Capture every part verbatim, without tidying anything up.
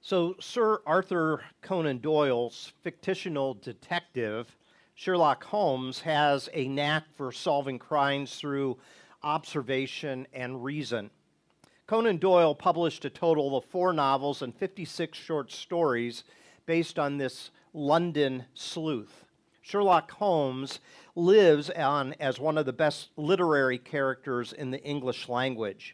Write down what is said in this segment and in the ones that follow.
So, Sir Arthur Conan Doyle's fictional detective, Sherlock Holmes, has a knack for solving crimes through observation and reason. Conan Doyle published a total of four novels and fifty-six short stories based on this London sleuth. Sherlock Holmes lives on as one of the best literary characters in the English language.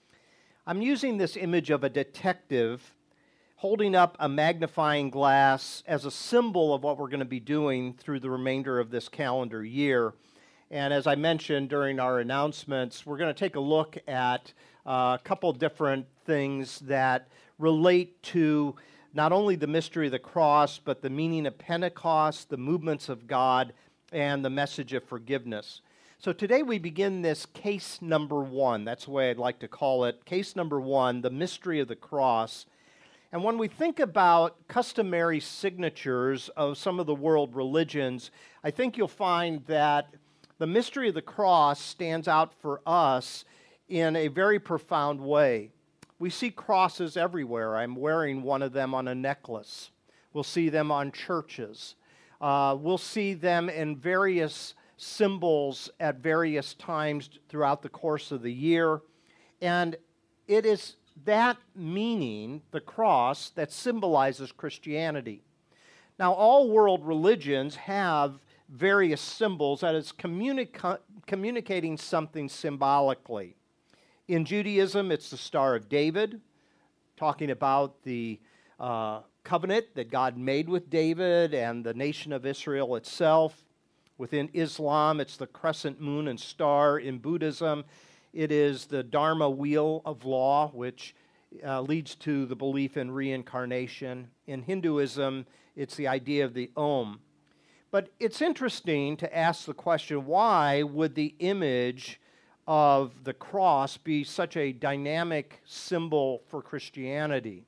I'm using this image of a detective holding up a magnifying glass as a symbol of what we're going to be doing through the remainder of this calendar year. And as I mentioned during our announcements, we're going to take a look at uh, a couple different things that relate to not only the mystery of the cross, but the meaning of Pentecost, the movements of God, and the message of forgiveness. So today we begin this case number one. That's the way I'd like to call it. Case number one, the mystery of the cross. And when we think about customary signatures of some of the world religions, I think you'll find that the mystery of the cross stands out for us in a very profound way. We see crosses everywhere. I'm wearing one of them on a necklace. We'll see them on churches. Uh, we'll see them in various symbols at various times throughout the course of the year. And it is that meaning, the cross, that symbolizes Christianity. Now, all world religions have various symbols that is communica- communicating something symbolically. In Judaism, it's the Star of David, talking about the uh, covenant that God made with David and the nation of Israel itself. Within Islam, it's the crescent moon and star. In Buddhism, it is the Dharma wheel of law, which uh, leads to the belief in reincarnation. In Hinduism, it's the idea of the Om. But it's interesting to ask the question, why would the image of the cross be such a dynamic symbol for Christianity?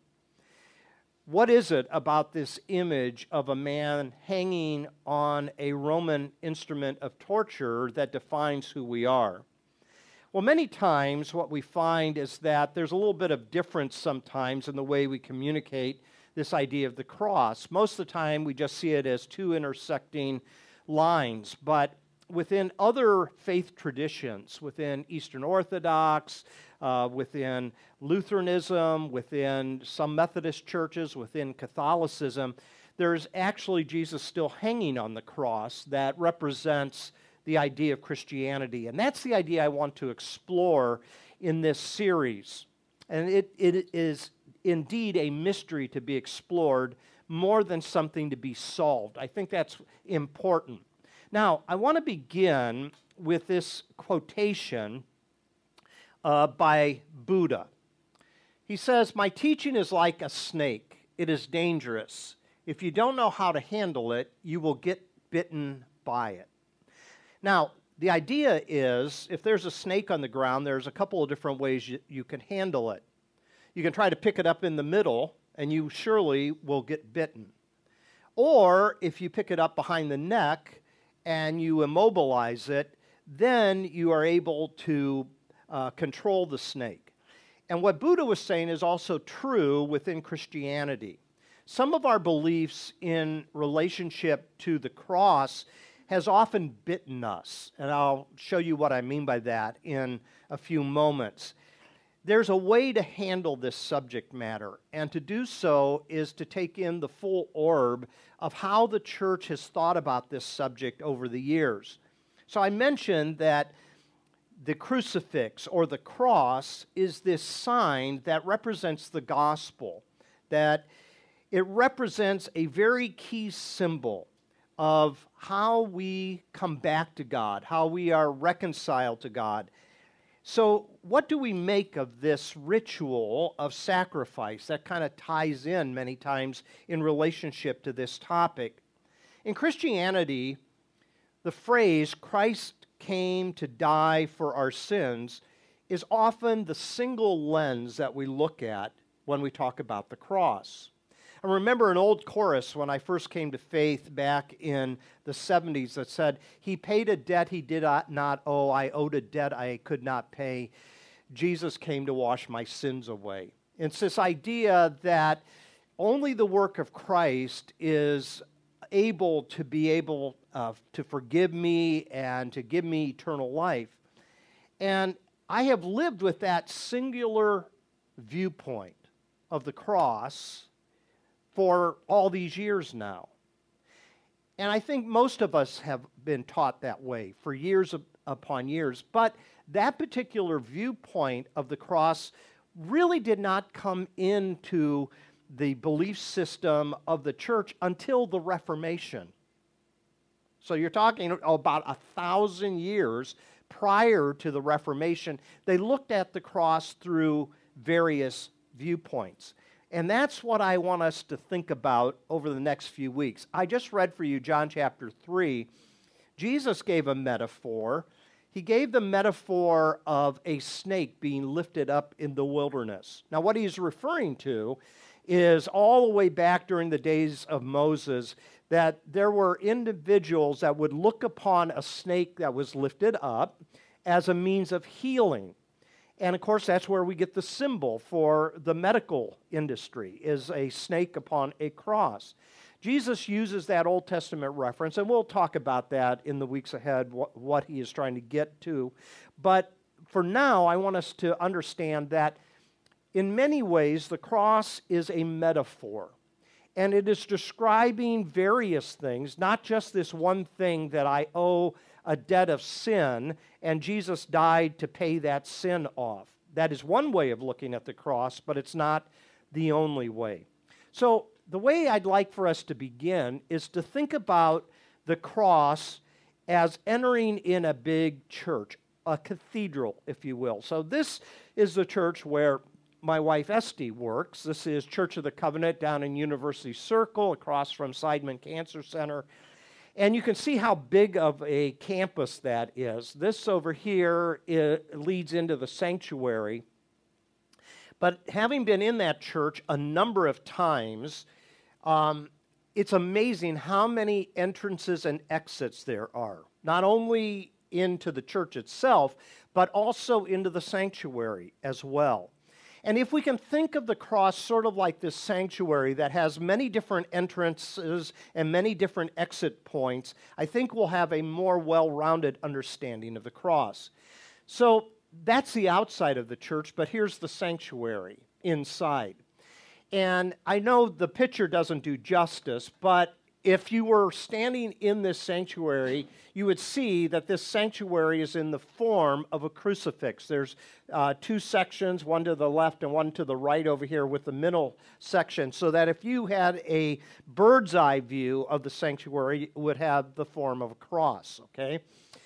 What is it about this image of a man hanging on a Roman instrument of torture that defines who we are? Well, many times what we find is that there's a little bit of difference sometimes in the way we communicate this idea of the cross. Most of the time we just see it as two intersecting lines, but within other faith traditions, within Eastern Orthodox, uh, within Lutheranism, within some Methodist churches, within Catholicism, there's actually Jesus still hanging on the cross that represents the idea of Christianity. And that's the idea I want to explore in this series. And it, it is indeed a mystery to be explored more than something to be solved. I think that's important. Now, I want to begin with this quotation uh, by Buddha. He says, "My teaching is like a snake. It is dangerous. If you don't know how to handle it, you will get bitten by it." Now, the idea is, if there's a snake on the ground, there's a couple of different ways you, you can handle it. You can try to pick it up in the middle, and you surely will get bitten. Or, if you pick it up behind the neck and you immobilize it, then you are able to uh, control the snake. And what Buddha was saying is also true within Christianity. Some of our beliefs in relationship to the cross has often bitten us, and I'll show you what I mean by that in a few moments. There's a way to handle this subject matter, and to do so is to take in the full orb of how the church has thought about this subject over the years. So I mentioned that the crucifix or the cross is this sign that represents the gospel, that it represents a very key symbol of how we come back to God, how we are reconciled to God. So what do we make of this ritual of sacrifice that kind of ties in many times in relationship to this topic? In Christianity, the phrase, "Christ came to die for our sins," is often the single lens that we look at when we talk about the cross. I remember an old chorus when I first came to faith back in the seventies that said, "He paid a debt he did not owe. I owed a debt I could not pay. Jesus came to wash my sins away." It's this idea that only the work of Christ is able to be able uh, to forgive me and to give me eternal life. And I have lived with that singular viewpoint of the cross for all these years now. And I think most of us have been taught that way for years upon years. But that particular viewpoint of the cross really did not come into the belief system of the church until the Reformation. So you're talking about a thousand years prior to the Reformation. They looked at the cross through various viewpoints. And that's what I want us to think about over the next few weeks. I just read for you John chapter three. Jesus gave a metaphor. He gave the metaphor of a snake being lifted up in the wilderness. Now, what he's referring to is all the way back during the days of Moses, that there were individuals that would look upon a snake that was lifted up as a means of healing. And of course, that's where we get the symbol for the medical industry, is a snake upon a cross. Jesus uses that Old Testament reference, and we'll talk about that in the weeks ahead, what, what he is trying to get to. But for now, I want us to understand that in many ways, the cross is a metaphor. And it is describing various things, not just this one thing that I owe a debt of sin, and Jesus died to pay that sin off. That is one way of looking at the cross, but it's not the only way. So the way I'd like for us to begin is to think about the cross as entering in a big church, a cathedral, if you will. So this is the church where my wife Esty works. This is Church of the Covenant down in University Circle across from Seidman Cancer Center. And you can see how big of a campus that is. This over here it leads into the sanctuary. But having been in that church a number of times, um, it's amazing how many entrances and exits there are. Not only into the church itself, but also into the sanctuary as well. And if we can think of the cross sort of like this sanctuary that has many different entrances and many different exit points, I think we'll have a more well-rounded understanding of the cross. So that's the outside of the church, but here's the sanctuary inside. And I know the picture doesn't do justice, but if you were standing in this sanctuary, you would see that this sanctuary is in the form of a crucifix. There's uh, two sections, one to the left and one to the right over here with the middle section, so that if you had a bird's eye view of the sanctuary, it would have the form of a cross, okay?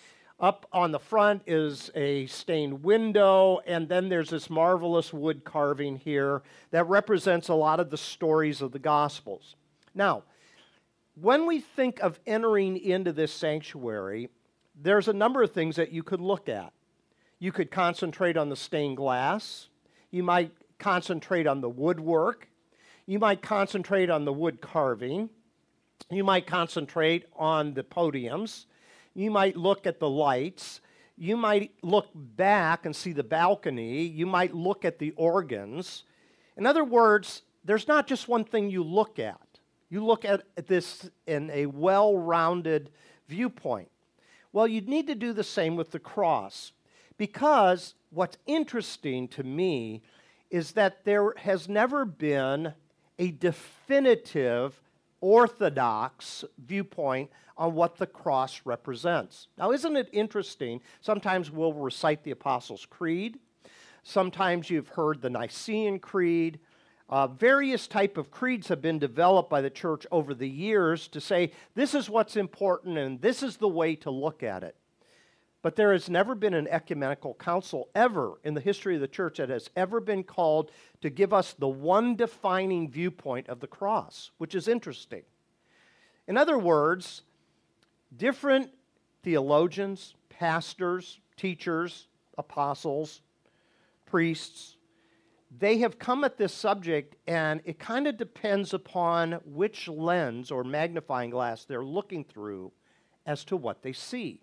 Up on the front is a stained window, and then there's this marvelous wood carving here that represents a lot of the stories of the Gospels. Now, when we think of entering into this sanctuary, there's a number of things that you could look at. You could concentrate on the stained glass. You might concentrate on the woodwork. You might concentrate on the wood carving. You might concentrate on the podiums. You might look at the lights. You might look back and see the balcony. You might look at the organs. In other words, there's not just one thing you look at. You look at this in a well-rounded viewpoint. Well, you need to do the same with the cross, because what's interesting to me is that there has never been a definitive orthodox viewpoint on what the cross represents. Now, isn't it interesting? Sometimes we'll recite the Apostles' Creed. Sometimes you've heard the Nicene Creed. Uh, various type of creeds have been developed by the church over the years to say this is what's important and this is the way to look at it. But there has never been an ecumenical council ever in the history of the church that has ever been called to give us the one defining viewpoint of the cross, which is interesting. In other words, different theologians, pastors, teachers, apostles, priests, they have come at this subject, and it kind of depends upon which lens or magnifying glass they're looking through as to what they see.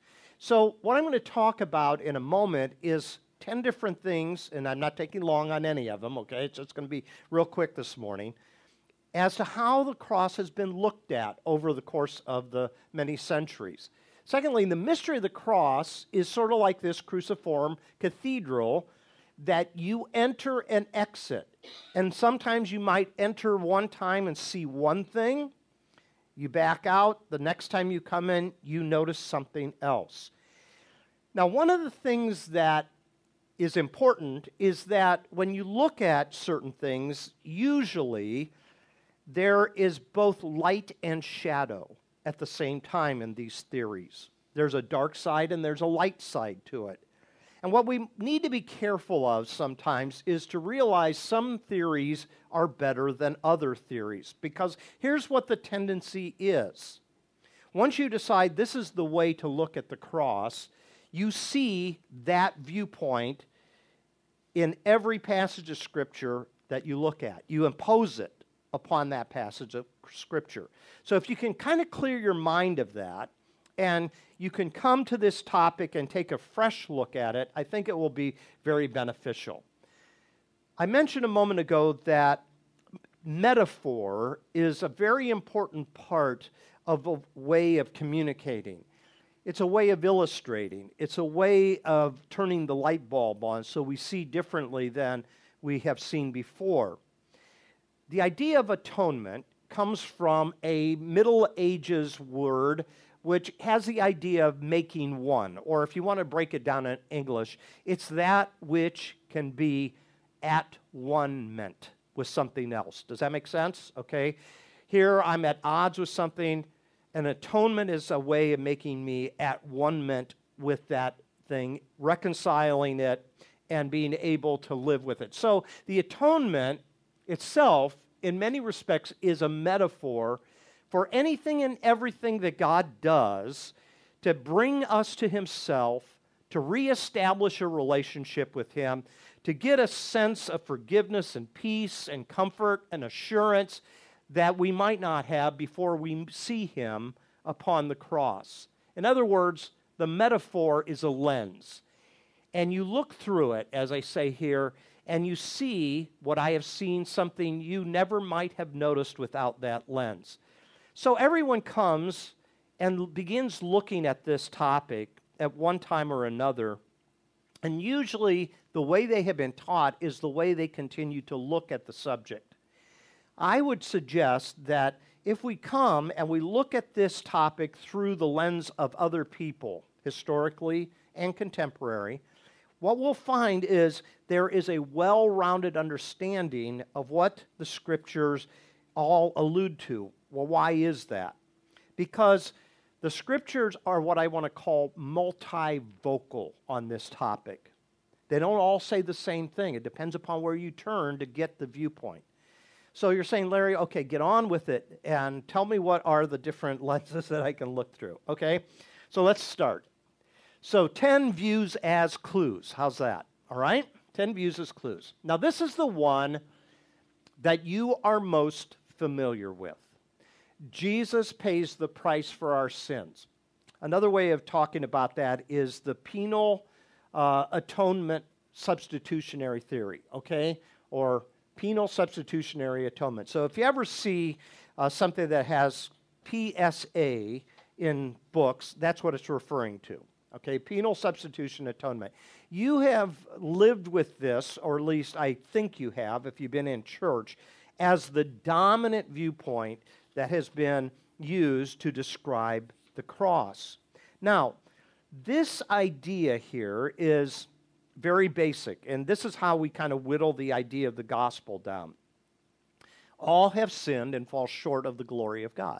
So what I'm going to talk about in a moment is ten different things, and I'm not taking long on any of them, okay? So it's going to be real quick this morning. as to how the cross has been looked at over the course of the many centuries. Secondly, the mystery of the cross is sort of like this cruciform cathedral that you enter and exit. And sometimes you might enter one time and see one thing. You back out. The next time you come in, you notice something else. Now, one of the things that is important is that when you look at certain things, usually there is both light and shadow at the same time in these theories. There's a dark side and there's a light side to it. And what we need to be careful of sometimes is to realize some theories are better than other theories. Because here's what the tendency is. Once you decide this is the way to look at the cross, you see that viewpoint in every passage of Scripture that you look at. You impose it upon that passage of Scripture. So if you can kind of clear your mind of that, and you can come to this topic and take a fresh look at it, I think it will be very beneficial. I mentioned a moment ago that metaphor is a very important part of a way of communicating. It's a way of illustrating. It's a way of turning the light bulb on so we see differently than we have seen before. The idea of atonement comes from a Middle Ages word which has the idea of making one, or if you want to break it down in English, it's that which can be at one meant with something else. Does that make sense? Okay. Here I'm at odds with something. An atonement is a way of making me at one meant with that thing, reconciling it, and being able to live with it. So the atonement itself, in many respects, is a metaphor for anything and everything that God does to bring us to Himself, to reestablish a relationship with Him, to get a sense of forgiveness and peace and comfort and assurance that we might not have before we see Him upon the cross. In other words, the metaphor is a lens. And you look through it, as I say here, and you see what I have seen, something you never might have noticed without that lens. So everyone comes and begins looking at this topic at one time or another, and usually the way they have been taught is the way they continue to look at the subject. I would suggest that if we come and we look at this topic through the lens of other people, historically and contemporary, what we'll find is there is a well-rounded understanding of what the Scriptures all allude to. Well, why is that? Because the Scriptures are what I want to call multivocal on this topic. They don't all say the same thing. It depends upon where you turn to get the viewpoint. So you're saying, Larry, okay, get on with it and tell me what are the different lenses that I can look through, okay? So let's start. So ten views as clues. How's that? All right? ten views as clues. Now, this is the one that you are most familiar with. Jesus pays the price for our sins. Another way of talking about that is the penal uh, atonement substitutionary theory, okay? Or penal substitutionary atonement. So if you ever see uh, something that has P S A in books, that's what it's referring to, okay? Penal substitution atonement. You have lived with this, or at least I think you have if you've been in church, as the dominant viewpoint that has been used to describe the cross. Now, this idea here is very basic, and this is how we kind of whittle the idea of the gospel down. All have sinned and fall short of the glory of God.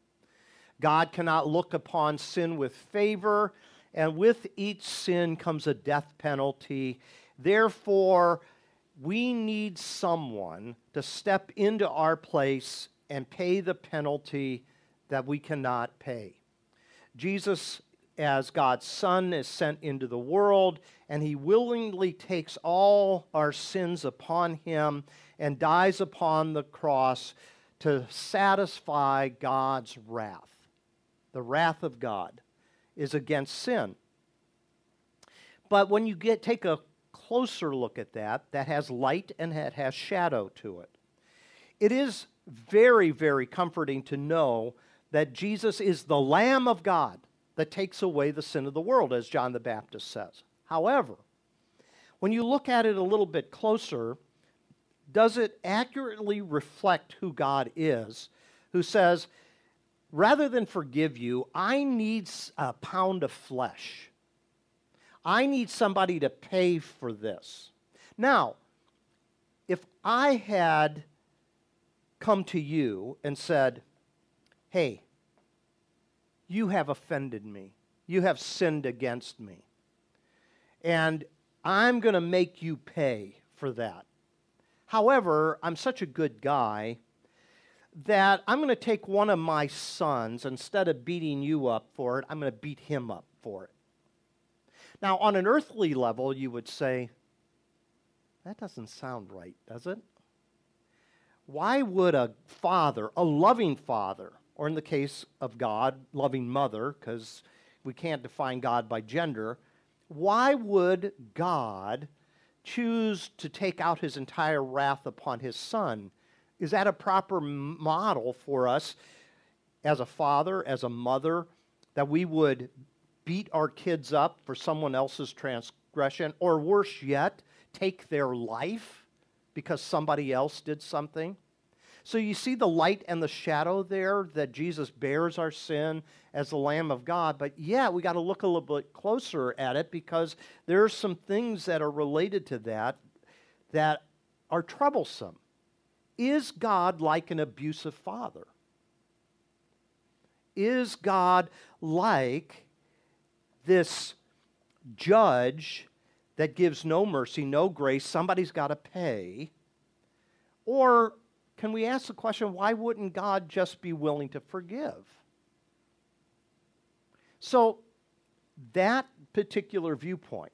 God cannot look upon sin with favor, and with each sin comes a death penalty. Therefore, we need someone to step into our place and pay the penalty that we cannot pay. Jesus, as God's Son, is sent into the world, and He willingly takes all our sins upon Him and dies upon the cross to satisfy God's wrath. The wrath of God is against sin. But when you get take a closer look at that, that has light and it has shadow to it. It is very, very comforting to know that Jesus is the Lamb of God that takes away the sin of the world, as John the Baptist says. However, when you look at it a little bit closer, does it accurately reflect who God is, who says, rather than forgive you, I need a pound of flesh. I need somebody to pay for this. Now, if I had come to you and said, hey, you have offended me. You have sinned against me. And I'm going to make you pay for that. However, I'm such a good guy that I'm going to take one of my sons, instead of beating you up for it, I'm going to beat him up for it. Now, on an earthly level, you would say, that doesn't sound right, does it? Why would a father, a loving father, or in the case of God, loving mother, because we can't define God by gender, why would God choose to take out his entire wrath upon his son? Is that a proper model for us as a father, as a mother, that we would beat our kids up for someone else's transgression, or worse yet, take their life because somebody else did something? So you see the light and the shadow there, that Jesus bears our sin as the Lamb of God, but yeah, we got to look a little bit closer at it, because there are some things that are related to that that are troublesome. Is God like an abusive father? Is God like this judge that gives no mercy, no grace, somebody's got to pay? Or can we ask the question, why wouldn't God just be willing to forgive? So that particular viewpoint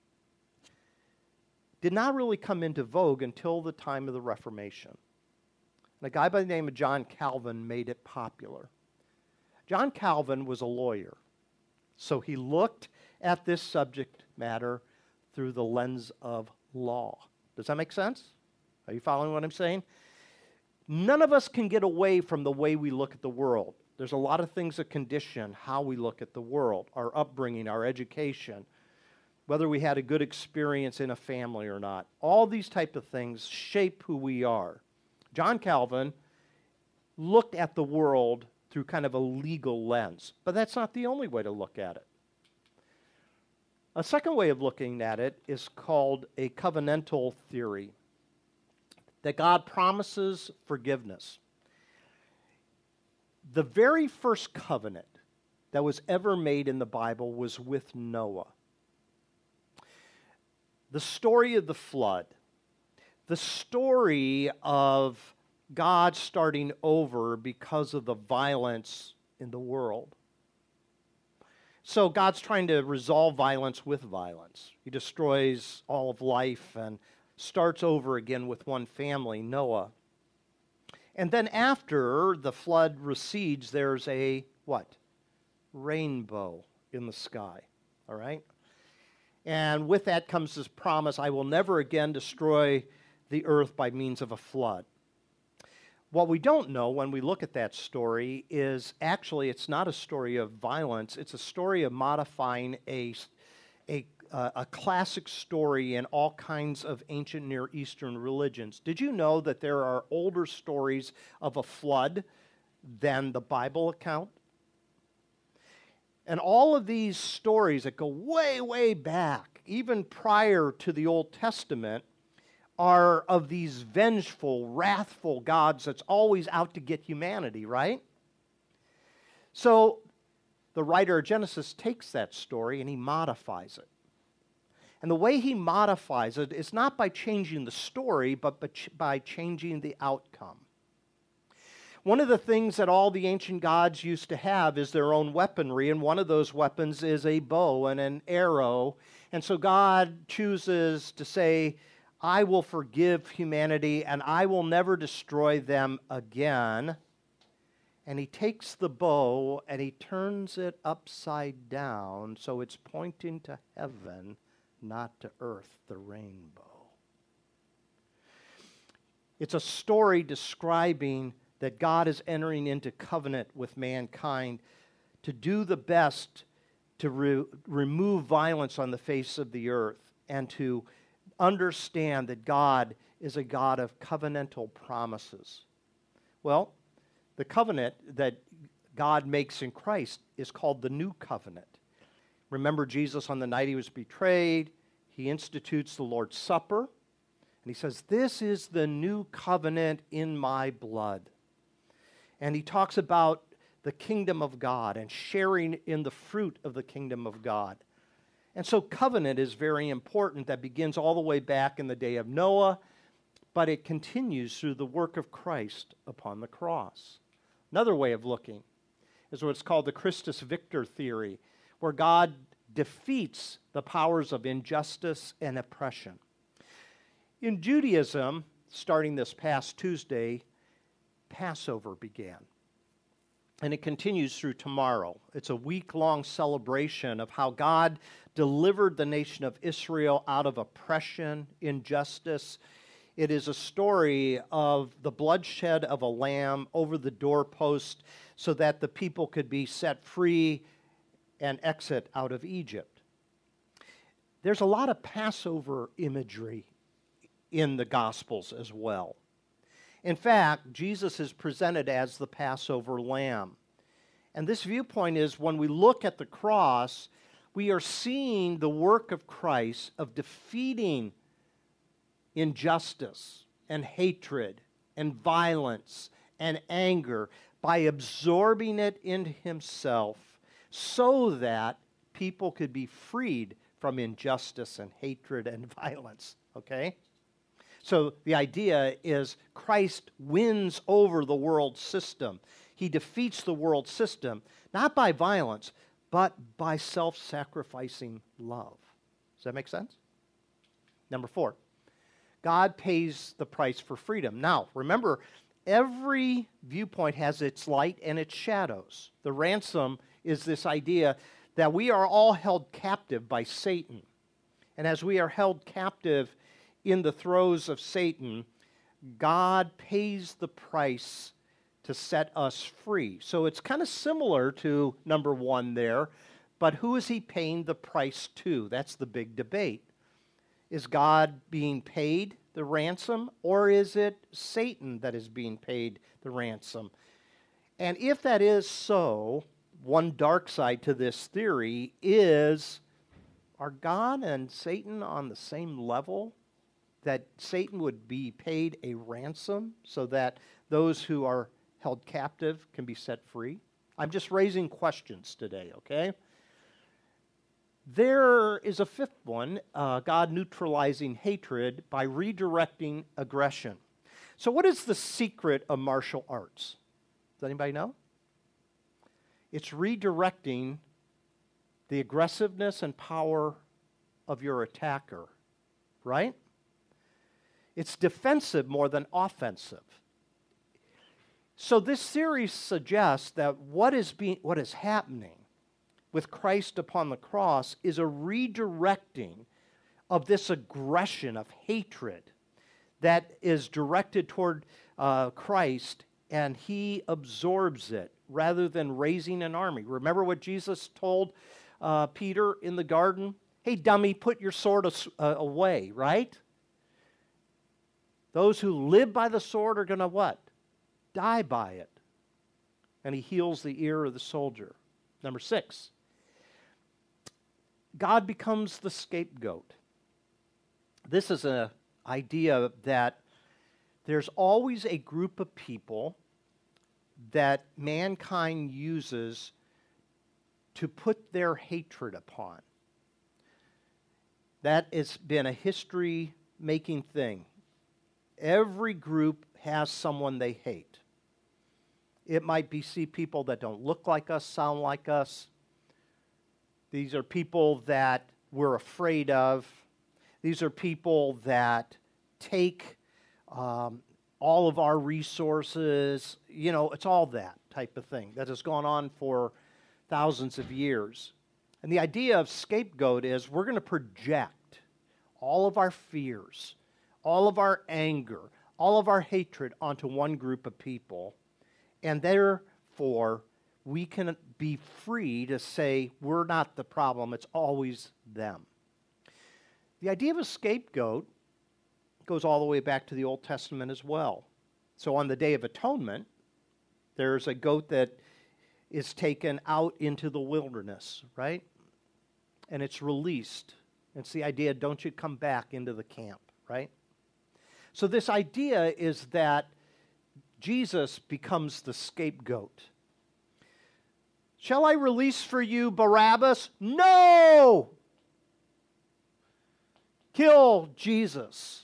did not really come into vogue until the time of the Reformation. And a guy by the name of John Calvin made it popular. John Calvin was a lawyer, so he looked at this subject matter through the lens of law. Does that make sense? Are you following what I'm saying? None of us can get away from the way we look at the world. There's a lot of things that condition how we look at the world, our upbringing, our education, whether we had a good experience in a family or not. All these type of things shape who we are. John Calvin looked at the world through kind of a legal lens, but that's not the only way to look at it. A second way of looking at it is called a covenantal theory, that God promises forgiveness. The very first covenant that was ever made in the Bible was with Noah. The story of the flood, the story of God starting over because of the violence in the world. So God's trying to resolve violence with violence. He destroys all of life and starts over again with one family, Noah. And then after the flood recedes, there's a, what? Rainbow in the sky, all right? And with that comes this promise, I will never again destroy the earth by means of a flood. What we don't know when we look at that story is actually it's not a story of violence, it's a story of modifying a, a, uh, a classic story in all kinds of ancient Near Eastern religions. Did you know that there are older stories of a flood than the Bible account? And all of these stories that go way, way back, even prior to the Old Testament, are of these vengeful, wrathful gods that's always out to get humanity, right? So the writer of Genesis takes that story and he modifies it. And the way he modifies it is not by changing the story, but by changing the outcome. One of the things that all the ancient gods used to have is their own weaponry, and one of those weapons is a bow and an arrow. And so God chooses to say, I will forgive humanity and I will never destroy them again. And he takes the bow and he turns it upside down so it's pointing to heaven, not to earth, the rainbow. It's a story describing that God is entering into covenant with mankind to do the best to re- remove violence on the face of the earth and to understand that God is a God of covenantal promises. Well, the covenant that God makes in Christ is called the New Covenant. Remember Jesus on the night he was betrayed, he institutes the Lord's Supper, and he says, "This is the new covenant in my blood." And he talks about the kingdom of God and sharing in the fruit of the kingdom of God. And so covenant is very important. That begins all the way back in the day of Noah, but it continues through the work of Christ upon the cross. Another way of looking is what's called the Christus Victor theory, where God defeats the powers of injustice and oppression. In Judaism, starting this past Tuesday, Passover began. And it continues through tomorrow. It's a week-long celebration of how God delivered the nation of Israel out of oppression, injustice. It is a story of the bloodshed of a lamb over the doorpost so that the people could be set free and exit out of Egypt. There's a lot of Passover imagery in the Gospels as well. In fact, Jesus is presented as the Passover lamb. And this viewpoint is when we look at the cross, we are seeing the work of Christ of defeating injustice and hatred and violence and anger by absorbing it into himself so that people could be freed from injustice and hatred and violence, okay? So the idea is Christ wins over the world system. He defeats the world system, not by violence, but by self-sacrificing love. Does that make sense? Number four, God pays the price for freedom. Now, remember, every viewpoint has its light and its shadows. The ransom is this idea that we are all held captive by Satan. And as we are held captive in the throes of Satan, God pays the price to set us free. So it's kind of similar to number one there, but who is he paying the price to? That's the big debate. Is God being paid the ransom, or is it Satan that is being paid the ransom? And if that is so, one dark side to this theory is, are God and Satan on the same level? That Satan would be paid a ransom so that those who are held captive can be set free? I'm just raising questions today, okay? There is a fifth one, uh, God neutralizing hatred by redirecting aggression. So what is the secret of martial arts? Does anybody know? It's redirecting the aggressiveness and power of your attacker, right? It's defensive more than offensive. So this theory suggests that what is being, what is happening with Christ upon the cross is a redirecting of this aggression of hatred that is directed toward uh, Christ, and he absorbs it rather than raising an army. Remember what Jesus told uh, Peter in the garden? Hey, dummy, put your sword as, uh, away, right? Those who live by the sword are going to what? Die by it. And he heals the ear of the soldier. Number six, God becomes the scapegoat. This is an idea that there's always a group of people that mankind uses to put their hatred upon. That has been a history-making thing. Every group has someone they hate. It might be see people that don't look like us, sound like us. These are people that we're afraid of. These are people that take um, all of our resources. You know, it's all that type of thing that has gone on for thousands of years. And the idea of scapegoat is we're going to project all of our fears, all of our anger, all of our hatred onto one group of people. And therefore, we can be free to say, we're not the problem, it's always them. The idea of a scapegoat goes all the way back to the Old Testament as well. So on the Day of Atonement, there's a goat that is taken out into the wilderness, right? And it's released. It's the idea, don't you come back into the camp, right? So this idea is that Jesus becomes the scapegoat. Shall I release for you Barabbas? No! Kill Jesus.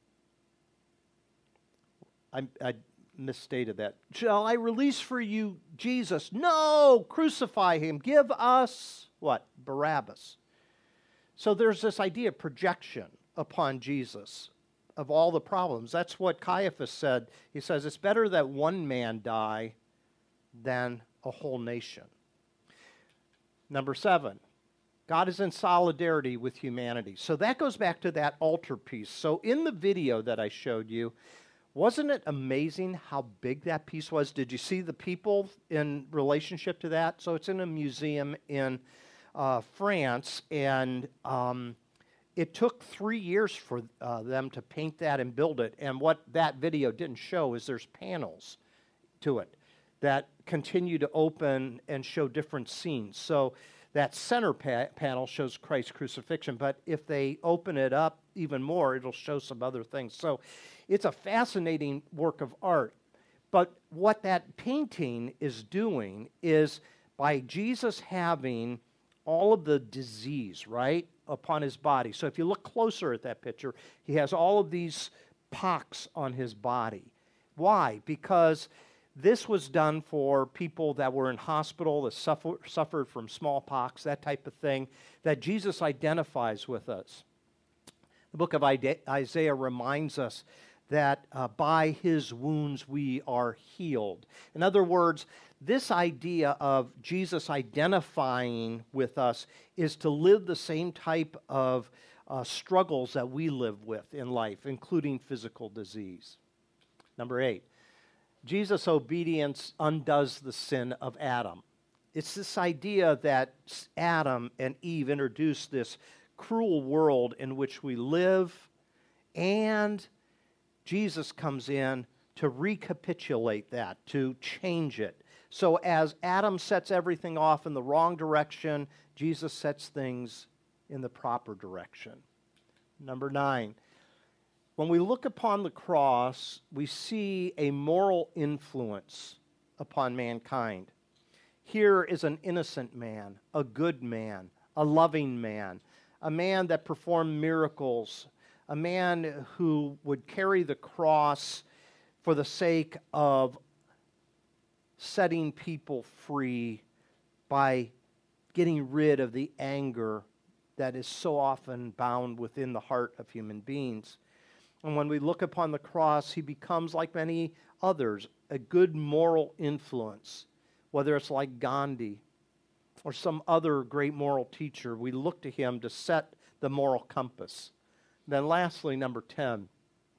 I, I misstated that. Shall I release for you Jesus? No! Crucify him. Give us, what? Barabbas. So there's this idea of projection upon Jesus of all the problems. That's what Caiaphas said. He says, it's better that one man die than a whole nation. Number seven, God is in solidarity with humanity. So that goes back to that altar piece. So in the video that I showed you, wasn't it amazing how big that piece was? Did you see the people in relationship to that? So it's in a museum in uh, France, and um, it took three years for uh, them to paint that and build it. And what that video didn't show is there's panels to it that continue to open and show different scenes. So that center pa panel shows Christ's crucifixion, but if they open it up even more, it'll show some other things. So it's a fascinating work of art. But what that painting is doing is by Jesus having all of the disease, right, upon his body. So if you look closer at that picture, he has all of these pox on his body. Why? Because this was done for people that were in hospital, that suffer, suffered from smallpox, that type of thing, that Jesus identifies with us. The book of Isaiah reminds us that uh, by his wounds we are healed. In other words, this idea of Jesus identifying with us is to live the same type of uh, struggles that we live with in life, including physical disease. Number eight, Jesus' obedience undoes the sin of Adam. It's this idea that Adam and Eve introduced this cruel world in which we live, and Jesus comes in to recapitulate that, to change it. So as Adam sets everything off in the wrong direction, Jesus sets things in the proper direction. Number nine, when we look upon the cross, we see a moral influence upon mankind. Here is an innocent man, a good man, a loving man, a man that performed miracles, a man who would carry the cross for the sake of setting people free by getting rid of the anger that is so often bound within the heart of human beings. And when we look upon the cross, he becomes, like many others, a good moral influence, whether it's like Gandhi or some other great moral teacher. We look to him to set the moral compass. Then lastly, number ten,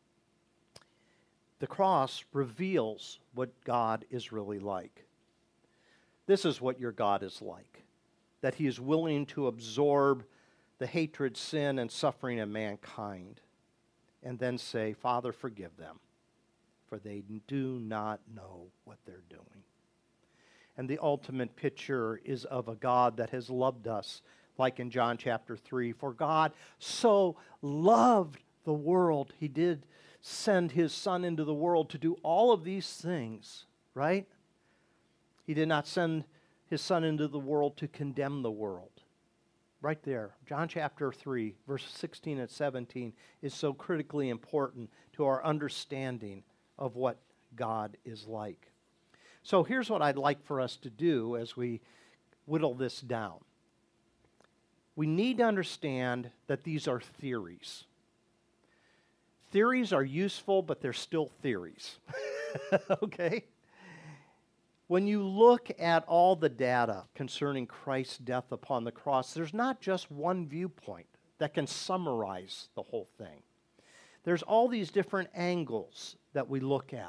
the cross reveals what God is really like. This is what your God is like, that he is willing to absorb the hatred, sin, and suffering of mankind, and then say, Father, forgive them, for they do not know what they're doing. And the ultimate picture is of a God that has loved us, like in John chapter three. For God so loved the world, he did send his Son into the world to do all of these things, right? He did not send his Son into the world to condemn the world. Right there, John chapter three, verses sixteen and seventeen is so critically important to our understanding of what God is like. So here's what I'd like for us to do as we whittle this down. We need to understand that these are theories. Theories are useful, but they're still theories. Okay? When you look at all the data concerning Christ's death upon the cross, there's not just one viewpoint that can summarize the whole thing. There's all these different angles that we look at.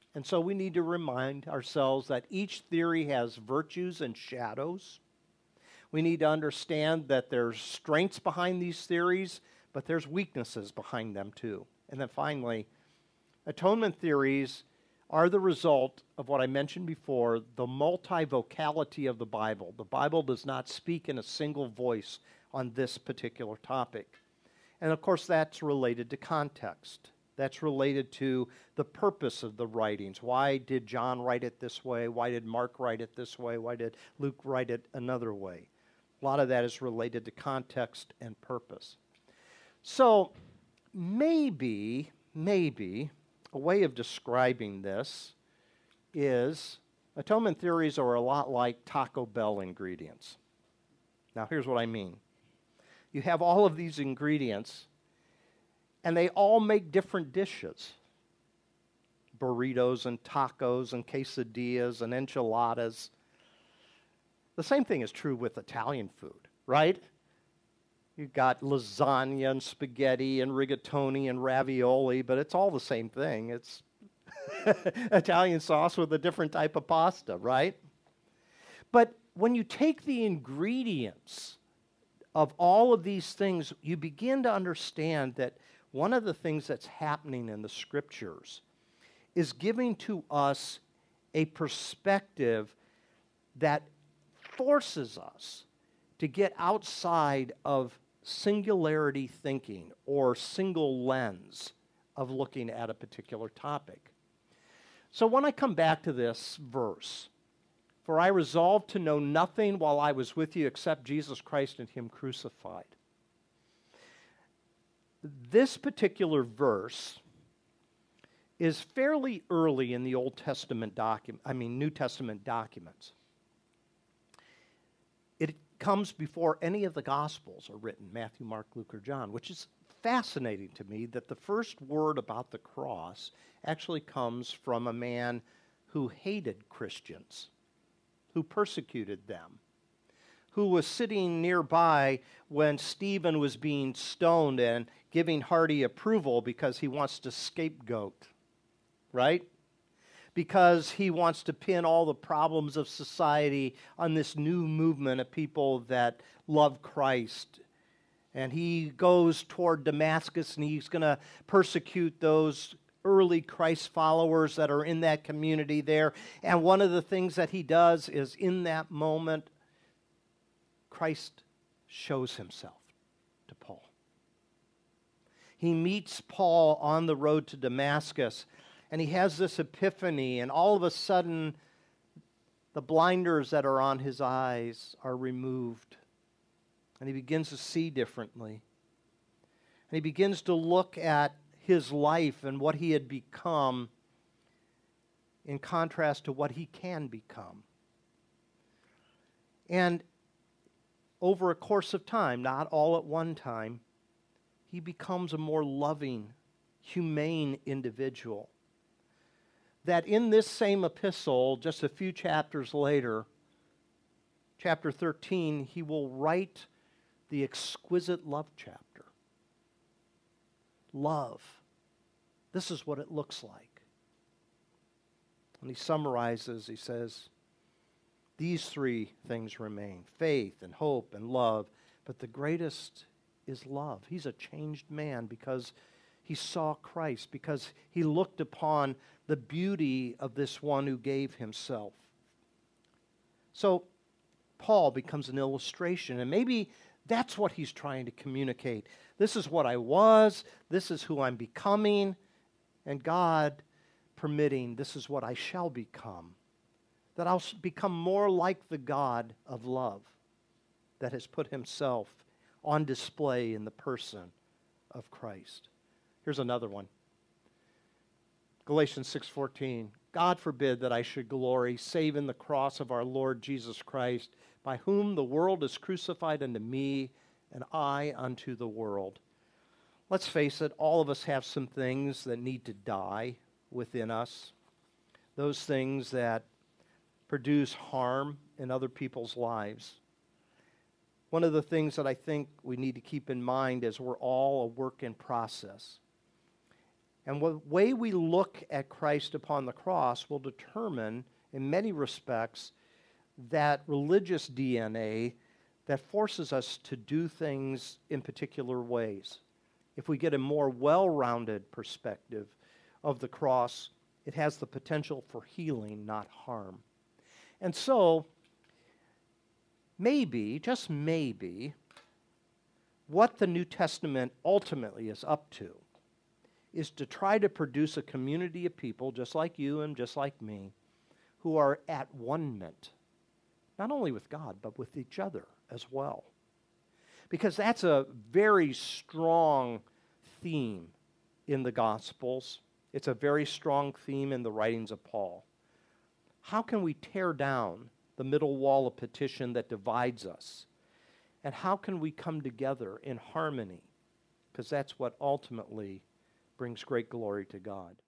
And so we need to remind ourselves that each theory has virtues and shadows. We need to understand that there's strengths behind these theories, but there's weaknesses behind them too. And then finally, atonement theories are the result of what I mentioned before, the multivocality of the Bible. The Bible does not speak in a single voice on this particular topic. And of course, that's related to context. That's related to the purpose of the writings. Why did John write it this way? Why did Mark write it this way? Why did Luke write it another way? A lot of that is related to context and purpose. So maybe, maybe, a way of describing this is atonement theories are a lot like Taco Bell ingredients. Now, here's what I mean. You have all of these ingredients, and they all make different dishes. Burritos and tacos and quesadillas and enchiladas. The same thing is true with Italian food, right? You've got lasagna and spaghetti and rigatoni and ravioli, but it's all the same thing. It's Italian sauce with a different type of pasta, right? But when you take the ingredients of all of these things, you begin to understand that one of the things that's happening in the Scriptures is giving to us a perspective that forces us to get outside of singularity thinking or single lens of looking at a particular topic. So when I come back to this verse, for I resolved to know nothing while I was with you except Jesus Christ and Him crucified. This particular verse is fairly early in the Old Testament document, I mean New Testament documents. It comes before any of the Gospels are written, Matthew, Mark, Luke, or John, which is fascinating to me that the first word about the cross actually comes from a man who hated Christians, who persecuted them, who was sitting nearby when Stephen was being stoned and giving hearty approval because he wants to scapegoat, right? Because he wants to pin all the problems of society on this new movement of people that love Christ. And he goes toward Damascus and he's going to persecute those early Christ followers that are in that community there. And one of the things that he does is in that moment, Christ shows himself to Paul. He meets Paul on the road to Damascus, and he has this epiphany, and all of a sudden, the blinders that are on his eyes are removed, and he begins to see differently. And he begins to look at his life and what he had become in contrast to what he can become. And over a course of time, not all at one time, he becomes a more loving, humane individual. That in this same epistle, just a few chapters later, chapter thirteen, he will write the exquisite love chapter. Love. This is what it looks like. And he summarizes, he says, these three things remain, faith and hope and love, but the greatest is love. He's a changed man because he saw Christ, because he looked upon the beauty of this one who gave himself. So Paul becomes an illustration, and maybe that's what he's trying to communicate. This is what I was, this is who I'm becoming, and God permitting, this is what I shall become. That I'll become more like the God of love that has put himself on display in the person of Christ. Here's another one. Galatians six fourteen. God forbid that I should glory save in the cross of our Lord Jesus Christ, by whom the world is crucified unto me, and I unto the world. Let's face it, all of us have some things that need to die within us. Those things that produce harm in other people's lives. One of the things that I think we need to keep in mind is we're all a work in process. And the way we look at Christ upon the cross will determine, in many respects, that religious D N A that forces us to do things in particular ways. If we get a more well-rounded perspective of the cross, it has the potential for healing, not harm. And so, maybe, just maybe, what the New Testament ultimately is up to is to try to produce a community of people, just like you and just like me, who are at one-ment, not only with God, but with each other as well. Because that's a very strong theme in the Gospels. It's a very strong theme in the writings of Paul. How can we tear down the middle wall of petition that divides us? And how can we come together in harmony? Because that's what ultimately brings great glory to God.